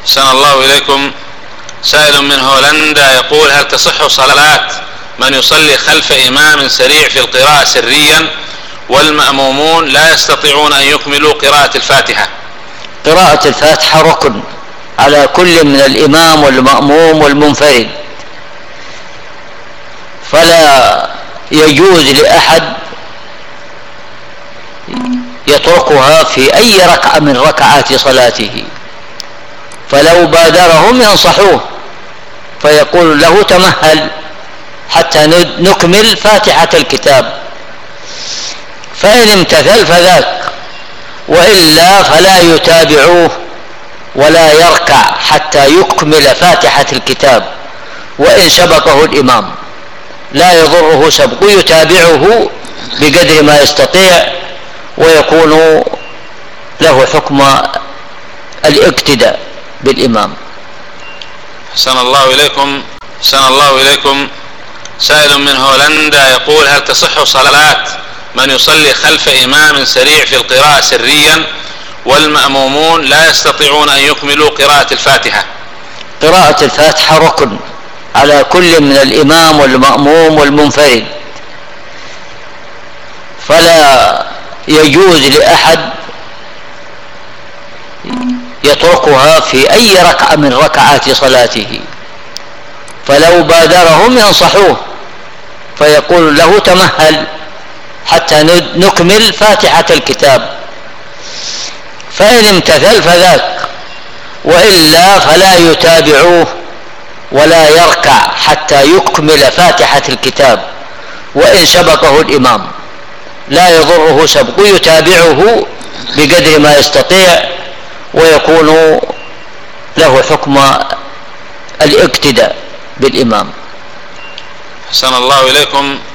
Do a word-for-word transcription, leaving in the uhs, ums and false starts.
أحسن الله إليكم. سائل من هولندا يقول: هل تصح صلاة من يصلي خلف إمام سريع في القراءة سريا والمأمومون لا يستطيعون أن يكملوا قراءة الفاتحة؟ قراءة الفاتحة ركن على كل من الإمام والمأموم والمنفرد، فلا يجوز لأحد يتركها في أي ركعة من ركعات صلاته، فلو بادرهم ينصحوه فيقول له: تمهل حتى نكمل فاتحة الكتاب، فإن امتثل فذاك، وإلا فلا يتابعوه ولا يركع حتى يكمل فاتحة الكتاب، وإن سبقه الإمام لا يضره سبق، يتابعه بقدر ما يستطيع ويكون له حكم الاقتداء بالإمام. أحسن الله إليكم. أحسن الله إليكم. سائل من هولندا يقول: هل تصح صلاة من يصلي خلف إمام سريع في القراءة سريا والمأمومون لا يستطيعون أن يكملوا قراءة الفاتحة؟ قراءة الفاتحة ركن على كل من الإمام والمأموم والمنفرد، فلا يجوز لأحد يتركها في أي ركعة من ركعات صلاته، فلو بادرهم ينصحوه فيقول له: تمهل حتى نكمل فاتحة الكتاب، فإن امتثل فذاك، وإلا فلا يتابعوه ولا يركع حتى يكمل فاتحة الكتاب، وإن سبقه الإمام لا يضره سبق، يتابعه بقدر ما يستطيع ويكون له حكم الاقتداء بالإمام. أحسن الله إليكم.